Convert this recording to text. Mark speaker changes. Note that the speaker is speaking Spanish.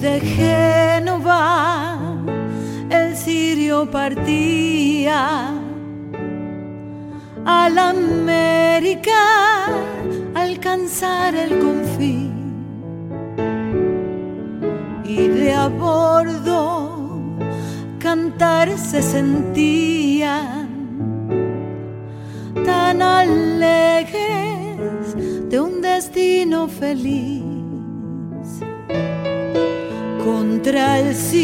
Speaker 1: de Génova el cirio partía a la América alcanzar el confín, y de a bordo cantar se sentían tan alegres de un destino feliz contra el cielo.